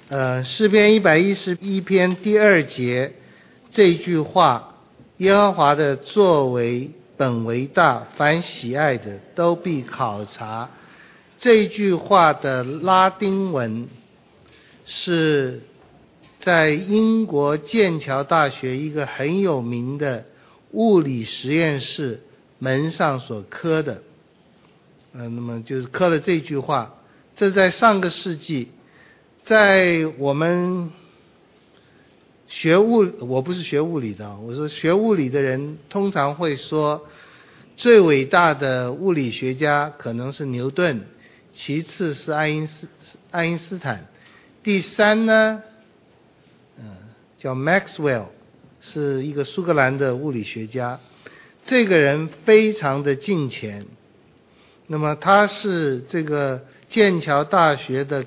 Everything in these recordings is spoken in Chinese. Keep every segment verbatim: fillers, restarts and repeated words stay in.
呃，诗篇一百一十一篇第二节这句话，耶和华的作为本为大，凡喜爱的都必考察。这句话的拉丁文是在英国剑桥大学一个很有名的物理实验室门上所刻的。呃，那么就是刻了这句话，这在上个世纪，在我们学物，我不是学物理的，我说学物理的人通常会说，最伟大的物理学家可能是牛顿，其次是爱因斯爱因斯坦，第三呢，嗯、呃，叫 Maxwell， 是一个苏格兰的物理学家。这个人非常的敬虔，那么他是这个剑桥大学的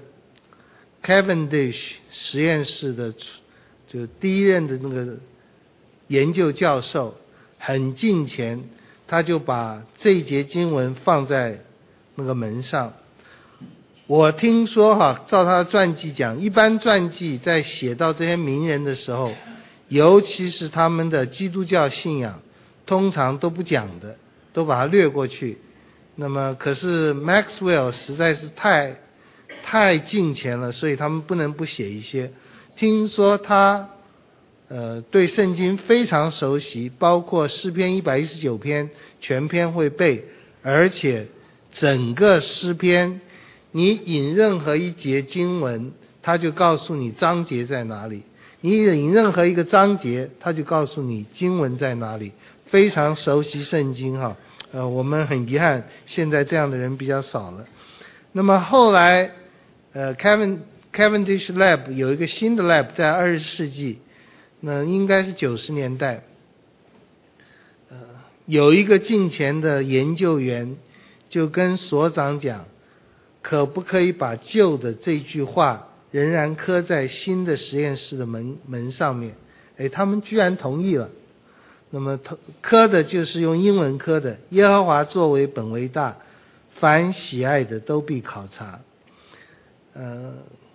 Cavendish 实验室的就第一任的那个研究教授，很敬虔，他就把这一节经文放在那个门上。我听说哈，照他的传记讲，一般传记在写到这些名人的时候，尤其是他们的基督教信仰，通常都不讲的，都把它略过去。那么可是 Maxwell 实在是太太敬虔了，所以他们不能不写一些。听说他呃对圣经非常熟悉，包括诗篇一百一十九篇全篇会背，而且整个诗篇你引任何一节经文，他就告诉你章节在哪里，你引任何一个章节，他就告诉你经文在哪里，非常熟悉圣经哈。呃，我们很遗憾，现在这样的人比较少了。那么后来，呃 ，Kevin Cavendish Lab 有一个新的 lab 在二十世纪，那应该是九十年代，呃，有一个敬虔的研究员就跟所长讲，可不可以把旧的这句话仍然刻在新的实验室的门门上面？哎，他们居然同意了。那么刻的就是用英文刻的，耶和华作为本为大，凡喜爱的都必考察。呃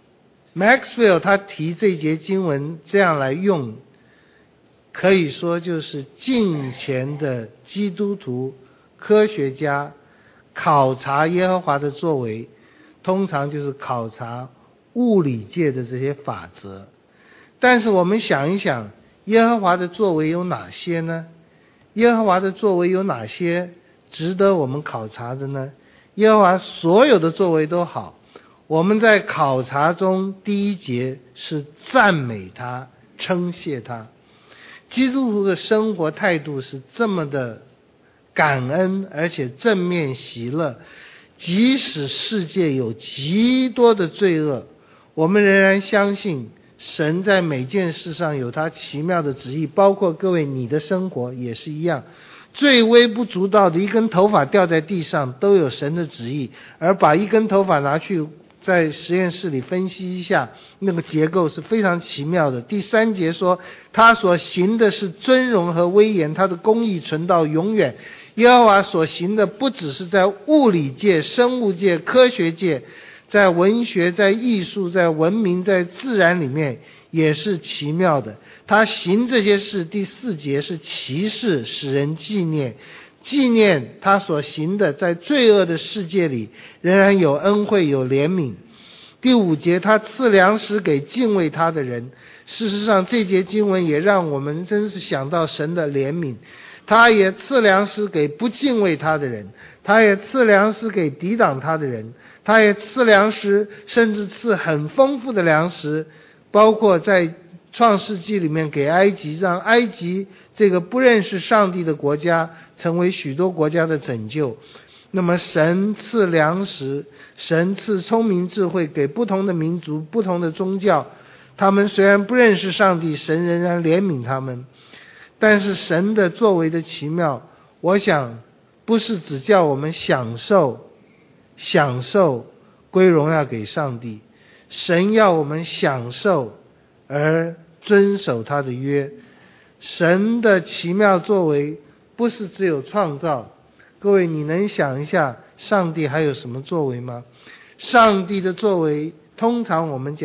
Maxwell 他提这节经文这样来用，可以说就是敬虔的基督徒科学家考察耶和华的作为，通常就是考察物理界的这些法则。但是我们想一想，耶和华的作为有哪些呢？耶和华的作为有哪些值得我们考察的呢？耶和华所有的作为都好，我们在考察中第一节是赞美他，称谢他。基督徒的生活态度是这么的感恩，而且正面喜乐，即使世界有极多的罪恶，我们仍然相信神在每件事上有他奇妙的旨意，包括各位你的生活也是一样，最微不足道的一根头发掉在地上都有神的旨意，而把一根头发拿去在实验室里分析一下，那个结构是非常奇妙的。第三节说他所行的是尊荣和威严，他的公义存到永远。耶和华所行的不只是在物理界、生物界、科学界，在文学、在艺术、在文明、在自然里面也是奇妙的。他行这些事，第四节是奇事，使人纪念，纪念他所行的，在罪恶的世界里仍然有恩惠有怜悯。第五节他赐粮食给敬畏他的人。事实上这节经文也让我们真是想到神的怜悯，他也赐粮食给不敬畏他的人，他也赐粮食给抵挡他的人，他也赐粮食，甚至赐很丰富的粮食，包括在创世纪里面给埃及，让埃及这个不认识上帝的国家成为许多国家的拯救。那么神赐粮食，神赐聪明智慧给不同的民族、不同的宗教，他们虽然不认识上帝，神仍然怜悯他们。但是神的作为的奇妙，我想不是只叫我们享受享受归荣耀给上帝，神要我们享受而遵守他的约。神的奇妙作为不是只有创造，各位你能想一下上帝还有什么作为吗？上帝的作为通常我们讲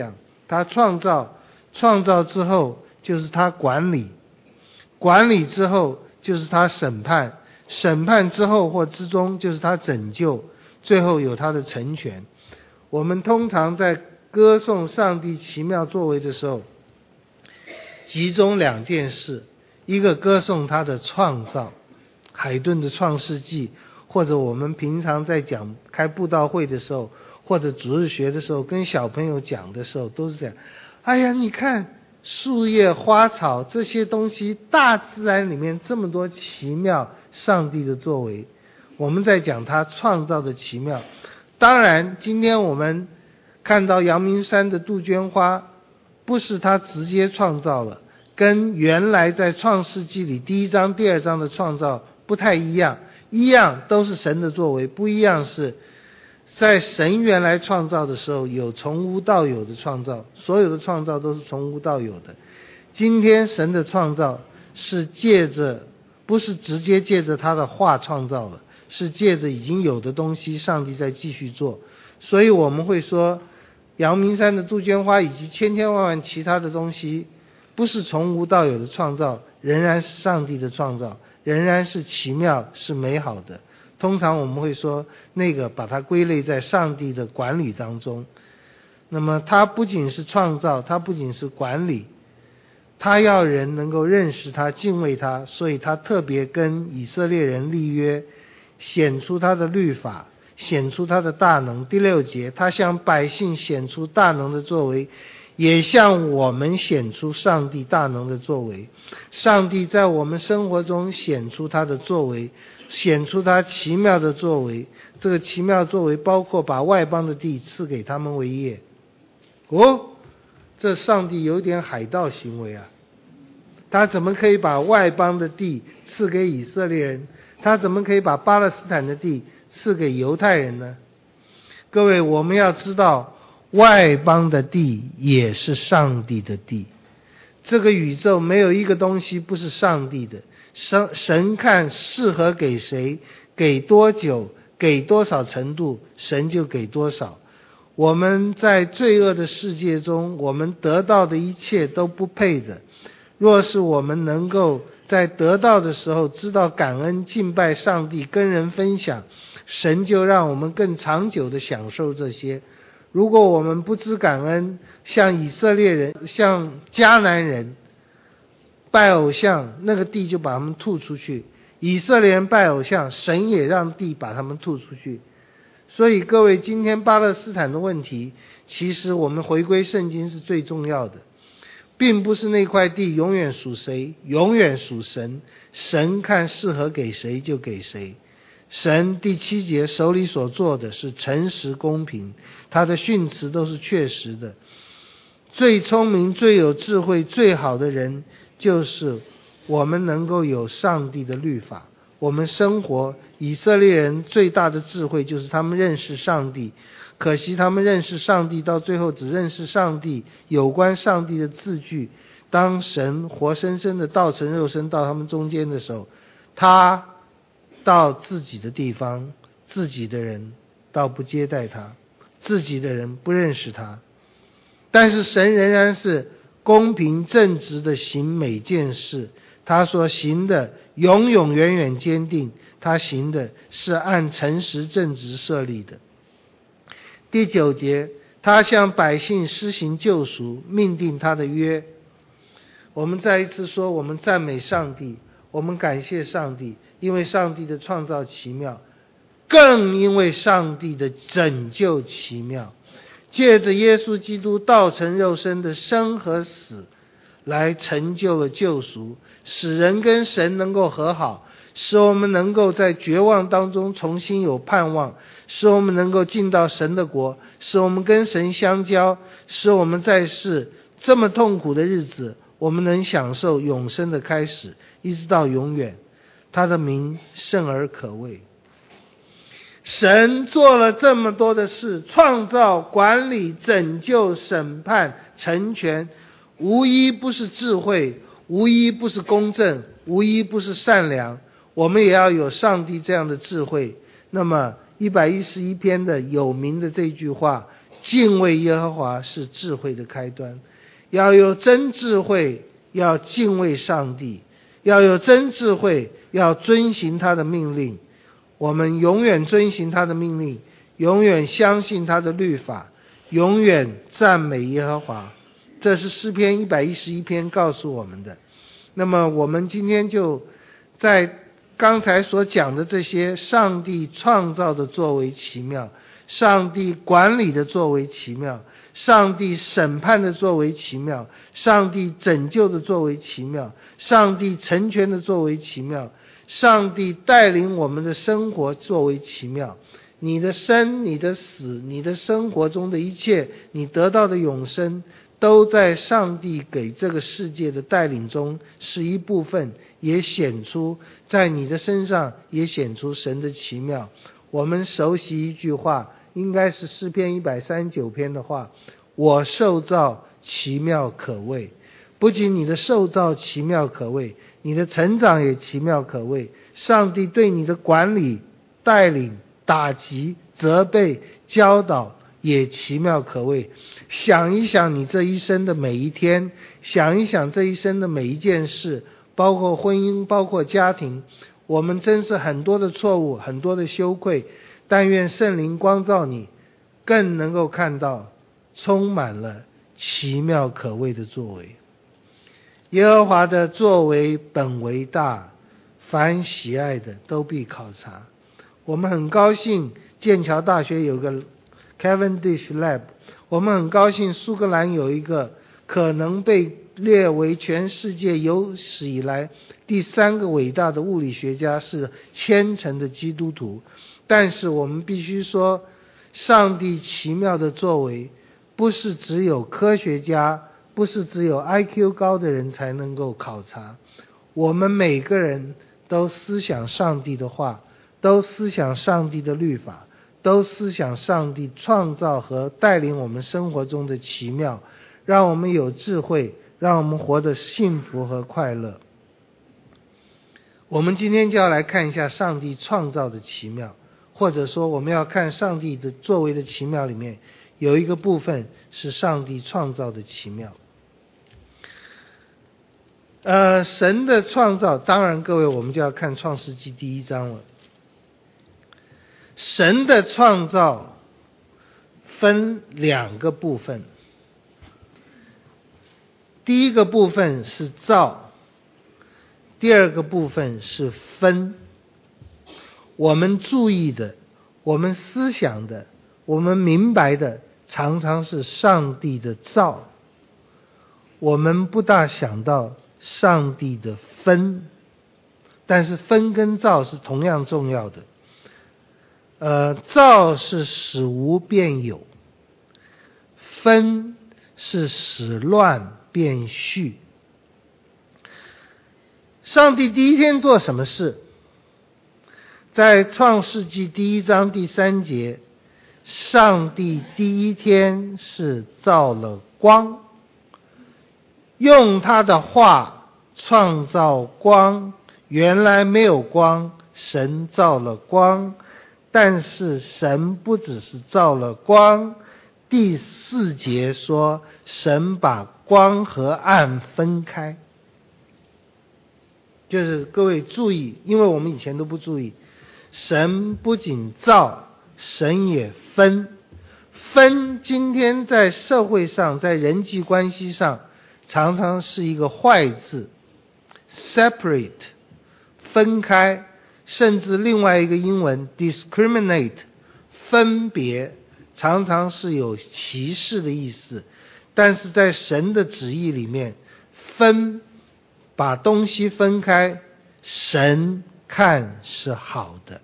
他创造，创造之后就是他管理，管理之后就是他审判，审判之后或之中就是他拯救，最后有他的成全。我们通常在歌颂上帝奇妙作为的时候，集中两件事，一个歌颂他的创造，海顿的创世纪，或者我们平常在讲开布道会的时候，或者主日学的时候跟小朋友讲的时候都是这样。哎呀，你看树叶花草这些东西，大自然里面这么多奇妙上帝的作为，我们在讲他创造的奇妙。当然今天我们看到阳明山的杜鹃花，不是他直接创造了，跟原来在创世纪里第一章第二章的创造不太一样，一样都是神的作为，不一样是在神原来创造的时候有从无到有的创造，所有的创造都是从无到有的。今天神的创造是借着，不是直接借着他的话创造了，是借着已经有的东西上帝在继续做。所以我们会说阳明山的杜鹃花以及千千万万其他的东西，不是从无到有的创造，仍然是上帝的创造，仍然是奇妙是美好的。通常我们会说那个把它归类在上帝的管理当中。那么它不仅是创造，它不仅是管理，他要人能够认识他，敬畏他，所以他特别跟以色列人立约，显出他的律法，显出他的大能。第六节，他向百姓显出大能的作为，也向我们显出上帝大能的作为。上帝在我们生活中显出他的作为，显出他奇妙的作为。这个奇妙作为包括把外邦的地赐给他们为业。哦，这上帝有点海盗行为啊，他怎么可以把外邦的地赐给以色列人？他怎么可以把巴勒斯坦的地赐给犹太人呢？各位，我们要知道外邦的地也是上帝的地，这个宇宙没有一个东西不是上帝的。神神看适合给谁，给多久，给多少程度，神就给多少。我们在罪恶的世界中，我们得到的一切都不配的。若是我们能够在得到的时候知道感恩，敬拜上帝，跟人分享，神就让我们更长久的享受这些。如果我们不知感恩，像以色列人，像迦南人拜偶像，那个地就把他们吐出去。以色列人拜偶像，神也让地把他们吐出去。所以各位，今天巴勒斯坦的问题，其实我们回归圣经是最重要的，并不是那块地永远属谁，永远属神，神看适合给谁就给谁。神第七节手里所做的是诚实公平，他的训词都是确实的。最聪明最有智慧最好的人，就是我们能够有上帝的律法。我们生活，以色列人最大的智慧就是他们认识上帝，可惜他们认识上帝到最后只认识上帝有关上帝的字句。当神活生生的道成肉身到他们中间的时候，他到自己的地方，自己的人倒不接待他，自己的人不认识他。但是神仍然是公平正直的行每件事，他所行的永永远远坚定，他行的是按诚实正直设立的。第九节，他向百姓施行救赎，命定他的约。我们再一次说，我们赞美上帝，我们感谢上帝，因为上帝的创造奇妙，更因为上帝的拯救奇妙。借着耶稣基督道成肉身的生和死，来成就了救赎，使人跟神能够和好，使我们能够在绝望当中重新有盼望，使我们能够进到神的国，使我们跟神相交，使我们在世这么痛苦的日子，我们能享受永生的开始，一直到永远。他的名圣而可畏。神做了这么多的事，创造、管理、拯救、审判、成全，无一不是智慧，无一不是公正，无一不是善良。我们也要有上帝这样的智慧。那么一百一十一篇的有名的这句话， 敬畏耶和华是智慧的开端。要有真智慧，要敬畏上帝，要有真智慧，要遵行他的命令。我们永远遵行他的命令，永远相信他的律法，永远赞美耶和华。这是诗篇一百一十一篇告诉我们的。那么我们今天就在刚才所讲的这些上帝创造的作为奇妙，上帝管理的作为奇妙，上帝审判的作为奇妙，上帝拯救的作为奇妙，上帝成全的作为奇妙，上帝带领我们的生活作为奇妙。你的生，你的死，你的生活中的一切，你得到的永生，都在上帝给这个世界的带领中是一部分，也显出在你的身上也显出神的奇妙。我们熟悉一句话，应该是诗篇一百三十九篇的话，我受造奇妙可畏。不仅你的受造奇妙可畏，你的成长也奇妙可畏。上帝对你的管理、带领、打击、责备、教导也奇妙可畏。想一想你这一生的每一天，想一想这一生的每一件事，包括婚姻，包括家庭，我们真是很多的错误，很多的羞愧。但愿圣灵光照你，更能够看到充满了奇妙可畏的作为。耶和华的作为本为大，凡喜爱的都必考察。我们很高兴剑桥大学有个 Cavendish Lab， 我们很高兴苏格兰有一个可能被列为全世界有史以来第三个伟大的物理学家，是虔诚的基督徒。但是我们必须说，上帝奇妙的作为不是只有科学家，不是只有 I Q 高的人才能够考察。我们每个人都思想上帝的话，都思想上帝的律法，都思想上帝创造和带领我们生活中的奇妙，让我们有智慧，让我们活得幸福和快乐。我们今天就要来看一下上帝创造的奇妙，或者说我们要看上帝的作为的奇妙里面有一个部分是上帝创造的奇妙。呃，神的创造，当然各位我们就要看创世纪第一章了。神的创造分两个部分，第一个部分是造，第二个部分是分。我们注意的，我们思想的，我们明白的，常常是上帝的造，我们不大想到上帝的分。但是分跟造是同样重要的。呃，造是使无变有，分是使乱变序。上帝第一天做什么事？在创世纪第一章第三节，上帝第一天是造了光，用他的话创造光。原来没有光，神造了光。但是神不只是造了光，第四节说神把光和暗分开。就是各位注意，因为我们以前都不注意，神不仅造，神也分。分今天在社会上，在人际关系上常常是一个坏字， separate 分开，甚至另外一个英文 discriminate 分别，常常是有歧视的意思。但是在神的旨意里面，分，把东西分开，神看是好的。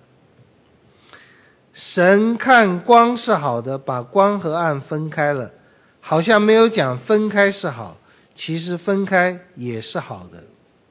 神看光是好的，把光和暗分开了，好像没有讲分开是好，其实分开也是好的。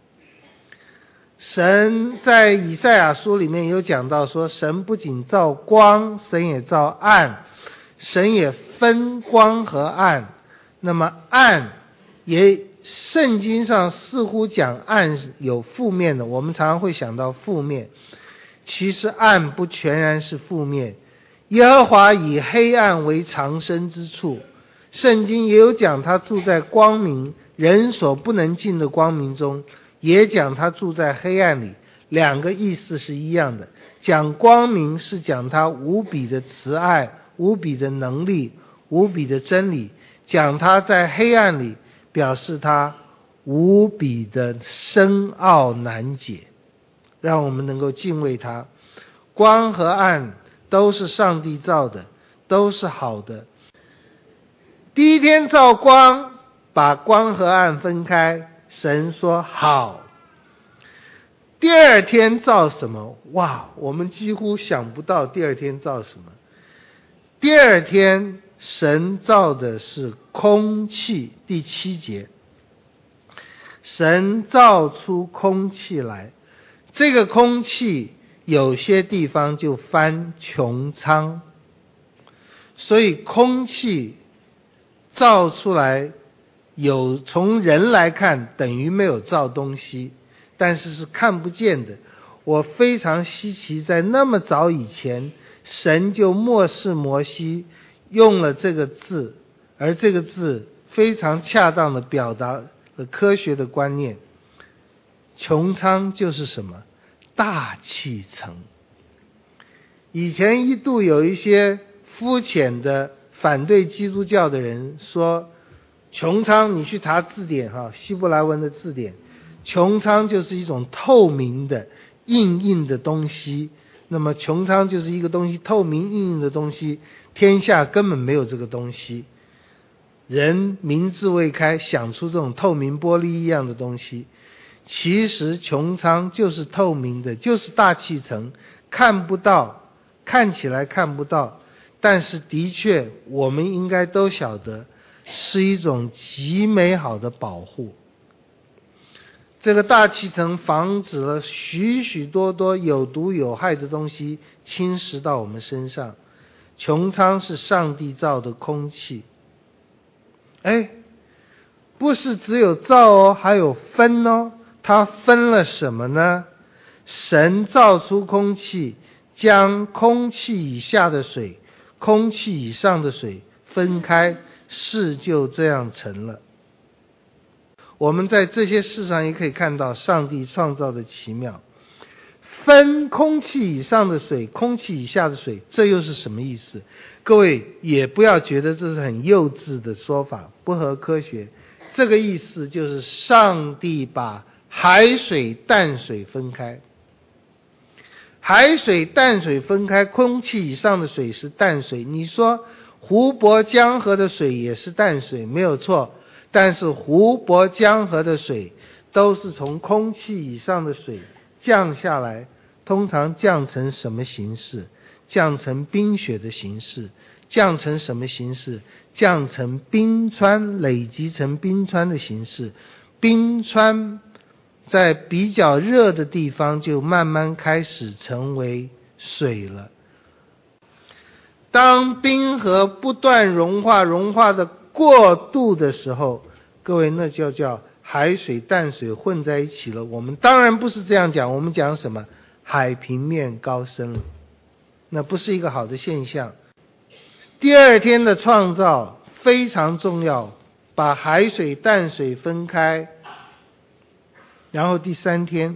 神在以赛亚书里面有讲到说，神不仅造光，神也造暗，神也分光和暗。那么暗也，圣经上似乎讲暗有负面的，我们常常会想到负面。其实暗不全然是负面， 耶和华以黑暗为藏身之处，圣经也有讲他住在光明，人所不能进的光明中，也讲他住在黑暗里，两个意思是一样的。讲光明是讲他无比的慈爱，无比的能力，无比的真理，讲他在黑暗里表示他无比的深奥难解，让我们能够敬畏他。光和暗都是上帝造的，都是好的。第一天造光，把光和暗分开，神说好。第二天造什么？哇，我们几乎想不到第二天造什么。第二天神造的是空气，第七节，神造出空气来，这个空气有些地方就翻穹苍，所以空气造出来，有从人来看等于没有造东西，但是是看不见的。我非常稀奇，在那么早以前，神就默示摩西用了这个字，而这个字非常恰当的表达了科学的观念。穹苍就是什么？大气层。以前一度有一些肤浅的反对基督教的人说，穹苍，你去查字典哈，希伯来文的字典，穹苍就是一种透明的硬硬的东西。那么穹苍就是一个东西，透明硬硬的东西，天下根本没有这个东西。人明智未开，想出这种透明玻璃一样的东西。其实穹苍就是透明的，就是大气层，看不到，看起来看不到，但是的确我们应该都晓得是一种极美好的保护。这个大气层防止了许许多多有毒有害的东西侵蚀到我们身上。穹苍是上帝造的空气，哎，不是只有造哦，还有分哦。它分了什么呢？神造出空气，将空气以下的水、空气以上的水分开，事就这样成了。我们在这些事上也可以看到上帝创造的奇妙。分空气以上的水、空气以下的水，这又是什么意思？各位也不要觉得这是很幼稚的说法，不合科学。这个意思就是上帝把海水淡水分开，海水淡水分开，空气以上的水是淡水。你说湖泊江河的水也是淡水，没有错，但是湖泊江河的水都是从空气以上的水降下来，通常降成什么形式？降成冰雪的形式。降成什么形式？降成冰川，累积成冰川的形式。冰川在比较热的地方就慢慢开始成为水了。当冰河不断融化，融化的过度的时候，各位，那就叫海水淡水混在一起了。我们当然不是这样讲，我们讲什么？海平面高升了，那不是一个好的现象。第二天的创造非常重要，把海水淡水分开。然后第三天，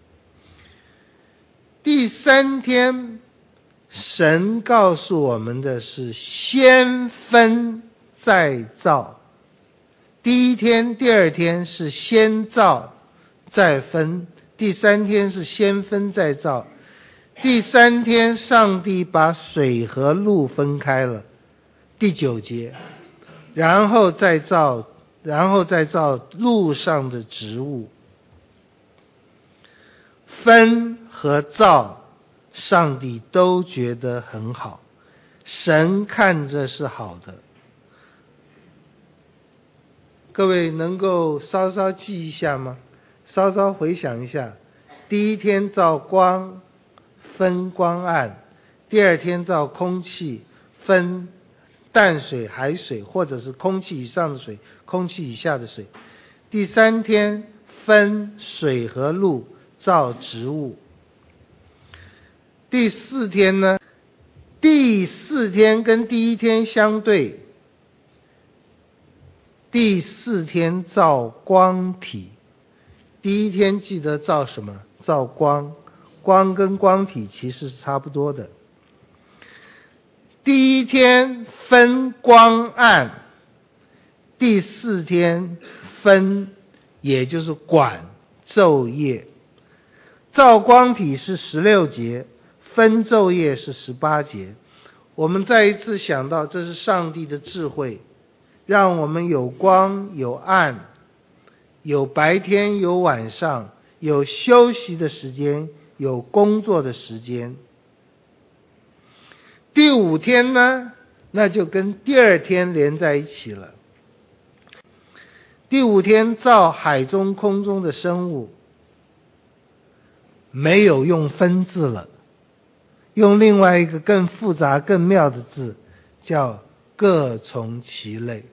第三天神告诉我们的是先分再造。第一天第二天是先造再分，第三天是先分再造。第三天上帝把水和陆分开了，第九节，然后再造然后再造陆上的植物。分和造，上帝都觉得很好，神看着是好的。各位能够稍稍记一下吗？稍稍回想一下，第一天造光，分光暗；第二天造空气，分淡水、海水，或者是空气以上的水、空气以下的水；第三天分水和陆，造植物。第四天呢？第四四天跟第一天相对，第四天造光体。第一天记得造什么？造光，光跟光体其实是差不多的。第一天分光暗，第四天分，也就是管昼夜。造光体是十六节，分昼夜是十八节。我们再一次想到，这是上帝的智慧，让我们有光有暗，有白天有晚上，有休息的时间，有工作的时间。第五天呢，那就跟第二天连在一起了。第五天造海中空中的生物，没有用分字了，用另外一个更复杂更妙的字，叫各从其类。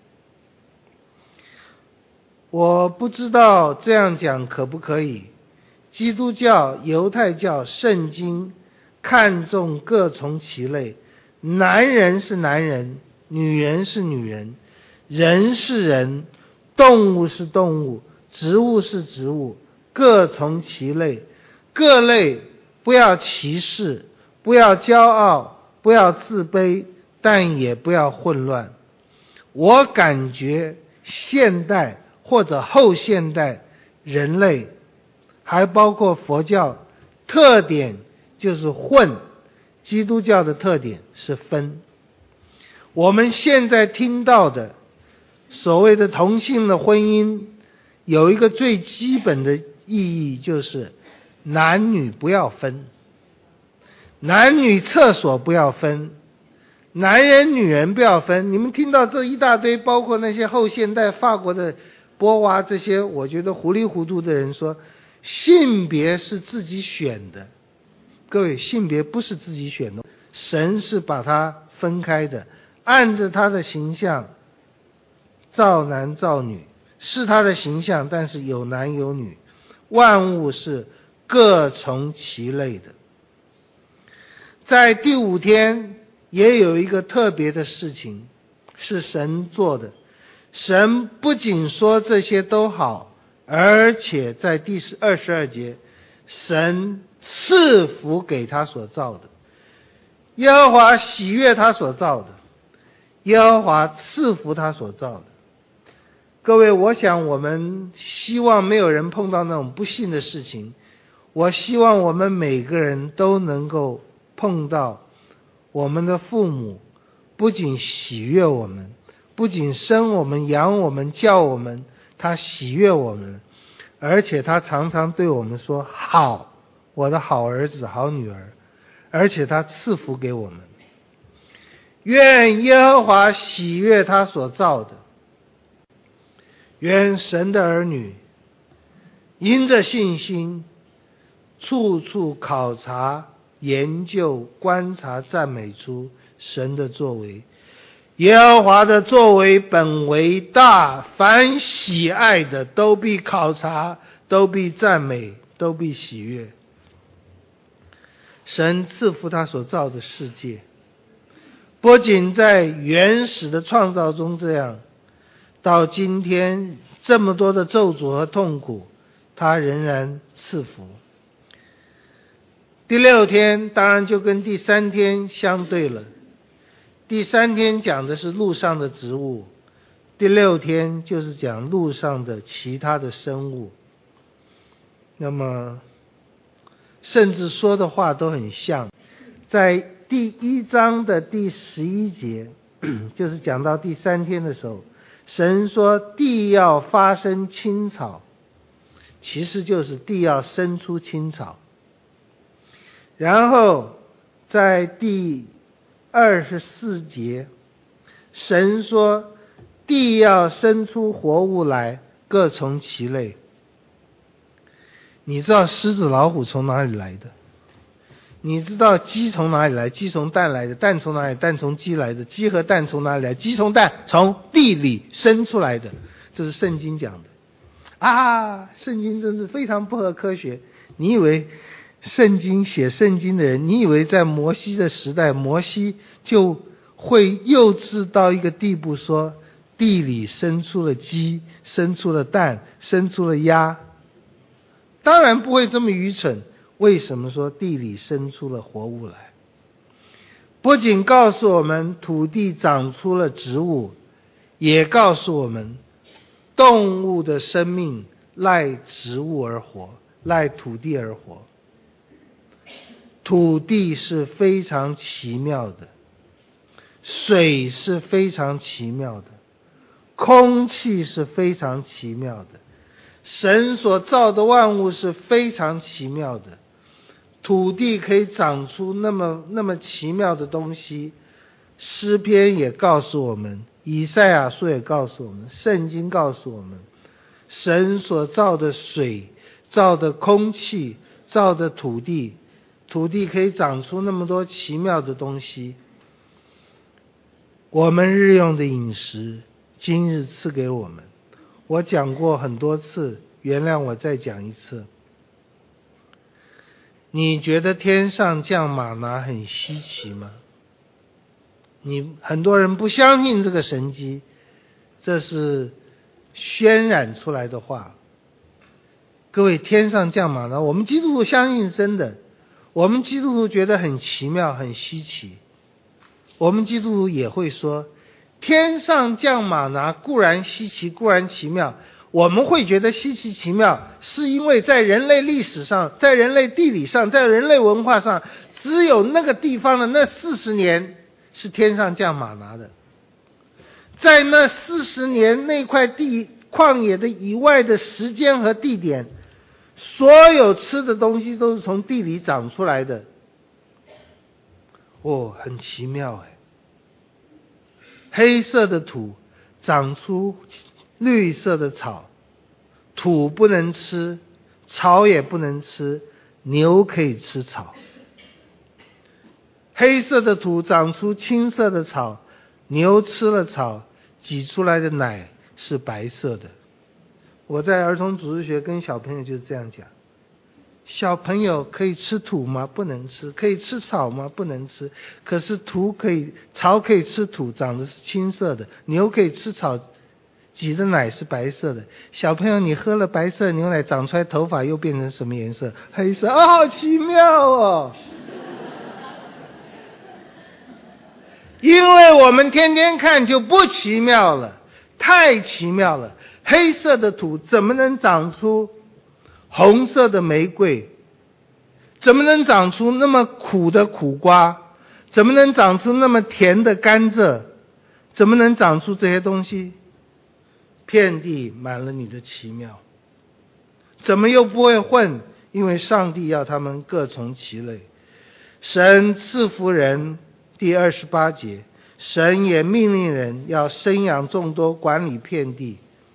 我不知道这样讲可不可以。基督教、犹太教、圣经看重各从其类，男人是男人，女人是女人，人是人，动物是动物，植物是植物，各从其类。各类不要歧视，不要骄傲，不要自卑，但也不要混乱。我感觉现代或者后现代人类，还包括佛教，特点就是混，基督教的特点是分。我们现在听到的所谓的同性的婚姻，有一个最基本的意义，就是男女不要分，男女厕所不要分，男人女人不要分。你们听到这一大堆，包括那些后现代法国的波娃这些我觉得糊里糊涂的人说性别是自己选的。各位，性别不是自己选的，神是把它分开的，按着他的形象造男造女，是他的形象，但是有男有女，万物是各从其类的。在第五天也有一个特别的事情是神做的，神不仅说这些都好，而且在第二十二节，神赐福给他所造的。耶和华喜悦他所造的，耶和华赐福他所造的。各位，我想我们希望没有人碰到那种不幸的事情，我希望我们每个人都能够碰到我们的父母不仅喜悦我们，不仅生我们养我们教我们，他喜悦我们，而且他常常对我们说好，我的好儿子好女儿，而且他赐福给我们。愿耶和华喜悦他所造的，愿神的儿女因着信心处处考察研究观察赞美出神的作为。耶和华的作为本为大，凡喜爱的都必考察，都必赞美，都必喜悦。神赐福他所造的世界，不仅在原始的创造中这样，到今天这么多的咒诅和痛苦，他仍然赐福。第六天当然就跟第三天相对了，第三天讲的是路上的植物，第六天就是讲路上的其他的生物。那么甚至说的话都很像。在第一章的第十一节，就是讲到第三天的时候，神说地要发生青草，其实就是地要生出青草。然后在第二十四节，神说地要生出活物来，各从其类。你知道狮子老虎从哪里来的？你知道鸡从哪里来？鸡从蛋来的。蛋从哪里？蛋从鸡来的。鸡和蛋从哪里来？鸡从蛋从地里生出来的。这是圣经讲的啊！圣经真是非常不合科学。你以为圣经写圣经的人，你以为在摩西的时代，摩西就会幼稚到一个地步说地里生出了鸡，生出了蛋，生出了鸭？当然不会这么愚蠢。为什么说地里生出了活物来？不仅告诉我们土地长出了植物，也告诉我们动物的生命赖植物而活，赖土地而活。土地是非常奇妙的，水是非常奇妙的，空气是非常奇妙的，神所造的万物是非常奇妙的。土地可以长出那么那么奇妙的东西，诗篇也告诉我们，以赛亚书也告诉我们，圣经告诉我们，神所造的水，造的空气，造的土地，土地可以长出那么多奇妙的东西。我们日用的饮食今日赐给我们，我讲过很多次，原谅我再讲一次。你觉得天上降玛拿很稀奇吗？你很多人不相信这个神迹，这是渲染出来的话。各位，天上降玛拿，我们基督徒相信真的，我们基督徒觉得很奇妙很稀奇，我们基督徒也会说天上降玛拿固然稀奇固然奇妙，我们会觉得稀奇奇妙，是因为在人类历史上，在人类地理上，在人类文化上，只有那个地方的那四十年是天上降玛拿的。在那四十年那块地旷野的以外的时间和地点，所有吃的东西都是从地里长出来的。哦，很奇妙哎！黑色的土长出绿色的草，土不能吃，草也不能吃，牛可以吃草。黑色的土长出青色的草，牛吃了草，挤出来的奶是白色的。我在儿童组织学跟小朋友就是这样讲，小朋友可以吃土吗？不能吃。可以吃草吗？不能吃。可是土可以，草可以吃土，长的是青色的，牛可以吃草，挤的奶是白色的。小朋友，你喝了白色牛奶，长出来头发又变成什么颜色？黑色。哦，好奇妙哦！因为我们天天看就不奇妙了，太奇妙了。黑色的土怎么能长出红色的玫瑰？怎么能长出那么苦的苦瓜？怎么能长出那么甜的甘蔗？怎么能长出这些东西？遍地满了你的奇妙。怎么又不会混？因为上帝要他们各从其类。神赐福人，第二十八节，神也命令人要生养众多，管理遍地。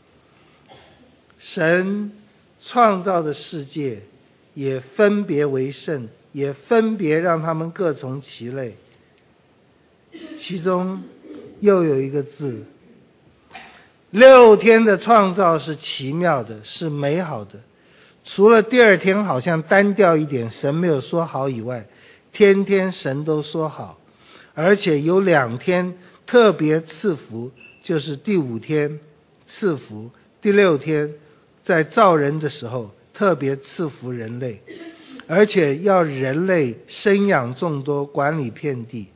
神创造的世界也分别为圣，也分别让他们各从其类。其中又有一个字，六天的创造是奇妙的，是美好的，除了第二天好像单调一点，神没有说好以外，天天神都说好。而且有两天特别赐福，就是第五天赐福，第六天在造人的时候特别赐福人类，而且要人类生养众多，管理遍地。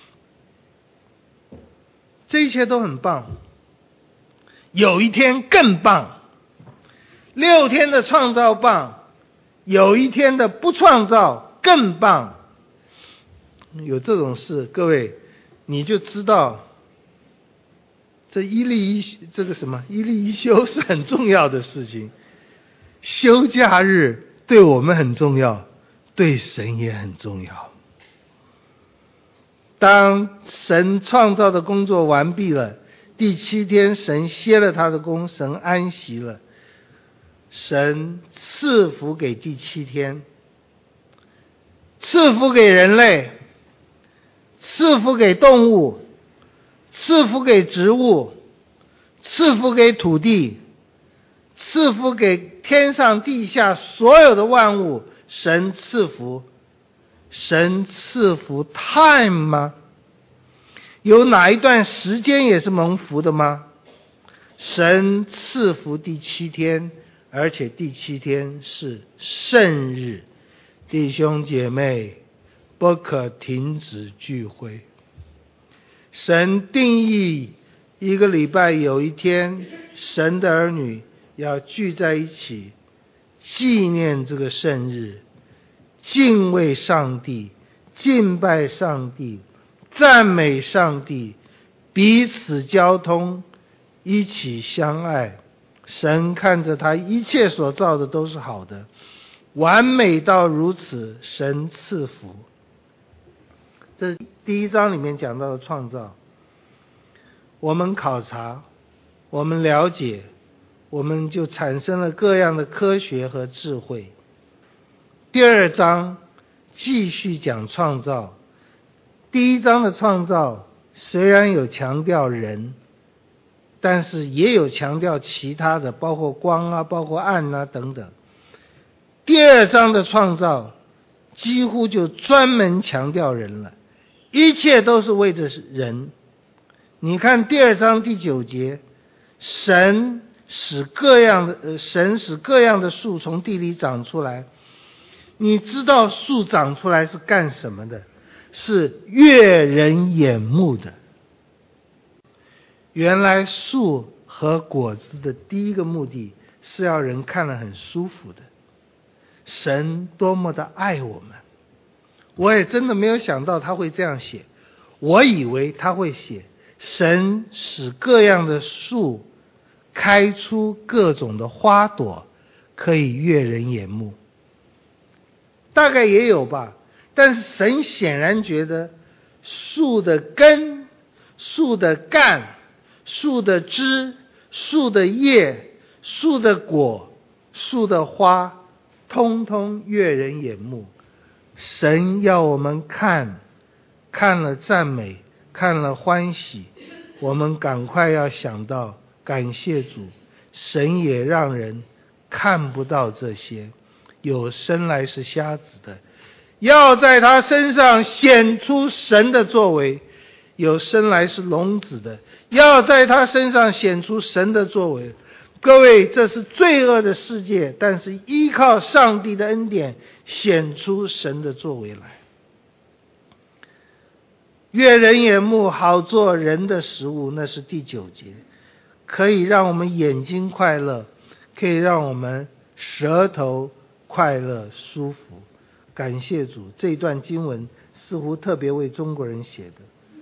这一切都很棒。有一天更棒，六天的创造棒，有一天的不创造更棒。有这种事，各位你就知道这一例一这个什么一例一休是很重要的事情。休假日对我们很重要，对神也很重要。当神创造的工作完毕了，第七天神歇了他的工，神安息了。神赐福给第七天，赐福给人类，赐福给动物，赐福给植物，赐福给土地，赐福给天上地下所有的万物。神赐福，神赐福 time 吗？ 有哪一段时间也是蒙福的吗？神赐福第七天，而且第七天是圣日，弟兄姐妹不可停止聚会。神定义一个礼拜有一天，神的儿女要聚在一起，纪念这个圣日，敬畏上帝，敬拜上帝，赞美上帝，彼此交通，一起相爱。神看着他一切所造的都是好的，完美到如此，神赐福。这第一章里面讲到的创造，我们考察，我们了解，我们就产生了各样的科学和智慧。第二章继续讲创造。第一章的创造虽然有强调人，但是也有强调其他的，包括光啊，包括暗啊等等。第二章的创造几乎就专门强调人了，一切都是为着人。你看第二章第九节，神使各样的、呃、神使各样的树从地里长出来。你知道树长出来是干什么的？是悦人眼目的。原来树和果子的第一个目的是要人看了很舒服的。神多么的爱我们，我也真的没有想到他会这样写。我以为他会写神使各样的树开出各种的花朵，可以悦人眼目，大概也有吧。但是神显然觉得树的根、树的干、树的枝、树的叶、树的果、树的花，通通悦人眼目。神要我们看，看了赞美，看了欢喜，我们赶快要想到感谢主。神也让人看不到这些，有生来是瞎子的，要在他身上显出神的作为；有生来是聋子的，要在他身上显出神的作为。各位，这是罪恶的世界，但是依靠上帝的恩典显出神的作为来。悦人眼目，好做人的食物，那是第九节，可以让我们眼睛快乐，可以让我们舌头快乐舒服。感谢主，这段经文似乎特别为中国人写的。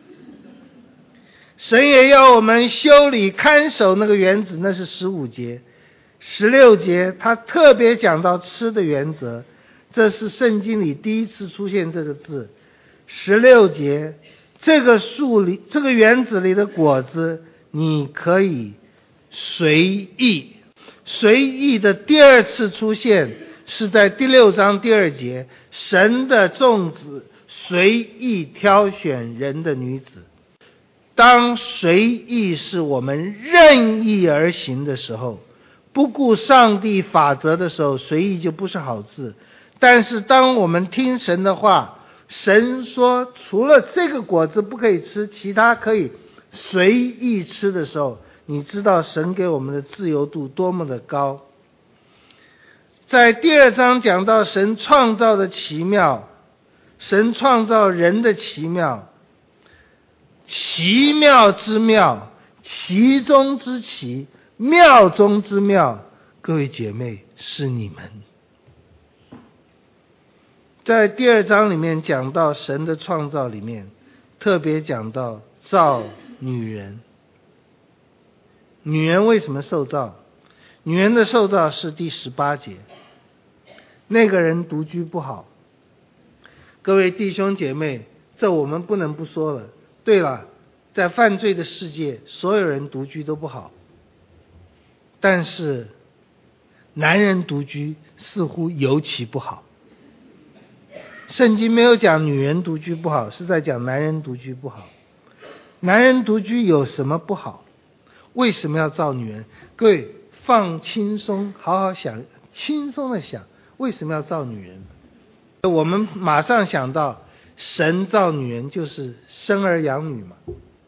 神也要我们修理看守那个园子，那是十五节。十六节他特别讲到吃的原则，这是圣经里第一次出现这个字。十六节，这个树里这个园子里的果子你可以随意。随意的第二次出现是在第六章第二节，神的众子随意挑选人的女子。当随意是我们任意而行的时候，不顾上帝法则的时候，随意就不是好字。但是当我们听神的话，神说除了这个果子不可以吃，其他可以随意吃的时候，你知道神给我们的自由度多么的高。在第二章讲到神创造的奇妙，神创造人的奇妙，奇妙之妙，其中之奇，妙中之妙，各位姐妹，是你们。在第二章里面讲到神的创造里面，特别讲到造女人。女人为什么受造？女人的受造是第十八节，那个人独居不好。各位弟兄姐妹，这我们不能不说了。对了，在犯罪的世界，所有人独居都不好，但是男人独居似乎尤其不好。圣经没有讲女人独居不好，是在讲男人独居不好。男人独居有什么不好？为什么要造女人？各位放轻松，好好想，轻松的想，为什么要造女人？我们马上想到神造女人就是生儿养女嘛。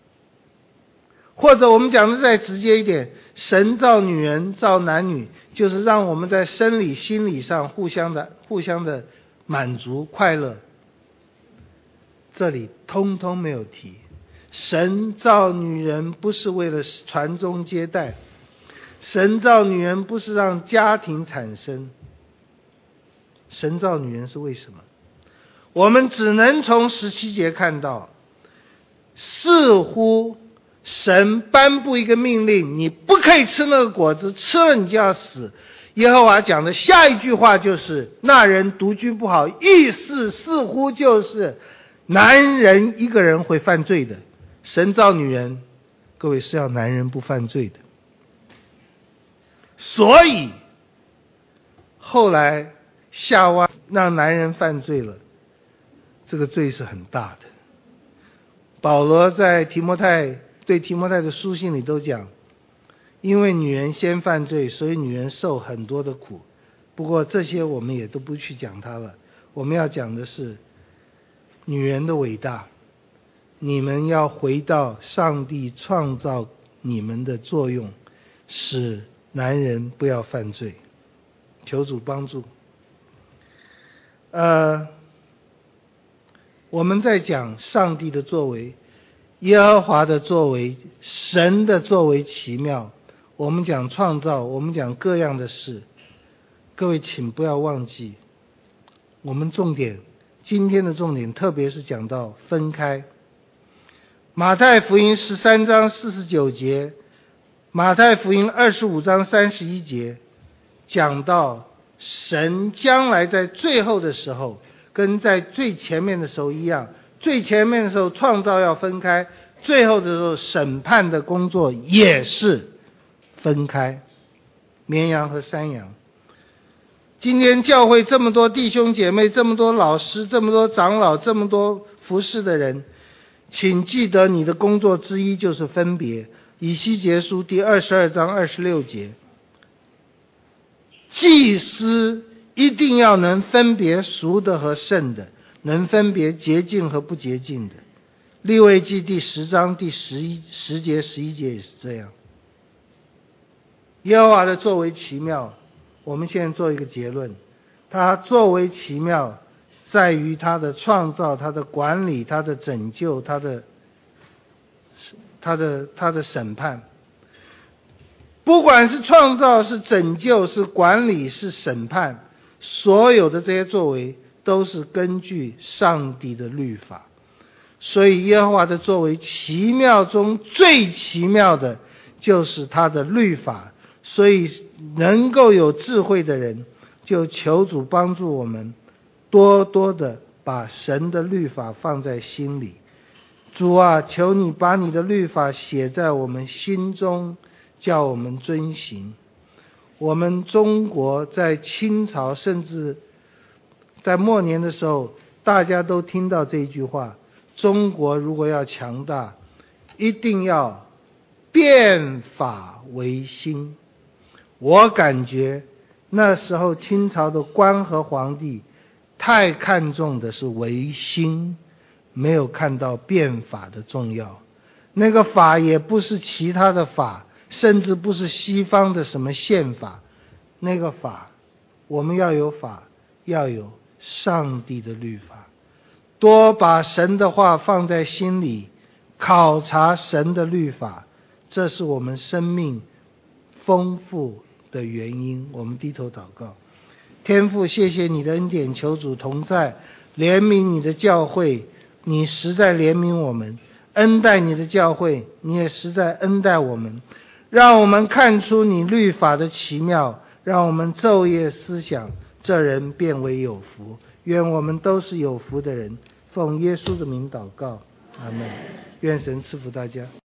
或者我们讲的再直接一点，神造女人造男女，就是让我们在生理心理上互相的互相的满足快乐，这里通通没有提。神造女人不是为了传宗接代，神造女人不是让家庭产生，神造女人是为什么？我们只能从十七节看到，似乎神颁布一个命令，你不可以吃那个果子，吃了你就要死。耶和华讲的下一句话就是那人独居不好，意思似乎就是男人一个人会犯罪的。神造女人，各位是要男人不犯罪的。所以后来夏娃让男人犯罪了，这个罪是很大的。保罗在提摩太对提摩太的书信里都讲，因为女人先犯罪，所以女人受很多的苦。不过这些我们也都不去讲它了，我们要讲的是女人的伟大。你们要回到上帝创造你们的作用，使男人不要犯罪。求主帮助。呃，我们在讲上帝的作为，耶和华的作为，神的作为奇妙。我们讲创造，我们讲各样的事。各位请不要忘记，我们重点，今天的重点特别是讲到分开。马太福音十三章四十九节，马太福音二十五章三十一节，讲到神将来在最后的时候跟在最前面的时候一样，最前面的时候创造要分开，最后的时候审判的工作也是分开，绵羊和山羊。今天教会这么多弟兄姐妹，这么多老师，这么多长老，这么多服侍的人，请记得你的工作之一就是分别。以西结书第二十二章二十六节，祭司一定要能分别俗的和圣的，能分别洁净和不洁净的。利未记第十章第十一十节十一节也是这样。耶和华的作为奇妙，我们现在做一个结论，他作为奇妙在于他的创造，他的管理，他的拯救，他的他的他的审判。不管是创造，是拯救，是管理，是审判，所有的这些作为都是根据上帝的律法。所以耶和华的作为奇妙中最奇妙的就是他的律法。所以能够有智慧的人，就求主帮助我们多多的把神的律法放在心里。主啊，求你把你的律法写在我们心中，叫我们遵行。我们中国在清朝甚至在末年的时候，大家都听到这一句话，中国如果要强大，一定要变法为兴。我感觉那时候清朝的官和皇帝太看重的是维新，没有看到变法的重要。那个法也不是其他的法，甚至不是西方的什么宪法，那个法，我们要有法，要有上帝的律法。多把神的话放在心里，考察神的律法，这是我们生命丰富的原因。我们低头祷告。天父，谢谢你的恩典，求主同在，怜悯你的教会，你实在怜悯我们，恩待你的教会，你也实在恩待我们，让我们看出你律法的奇妙，让我们昼夜思想，这人变为有福。愿我们都是有福的人，奉耶稣的名祷告，阿们。愿神赐福大家。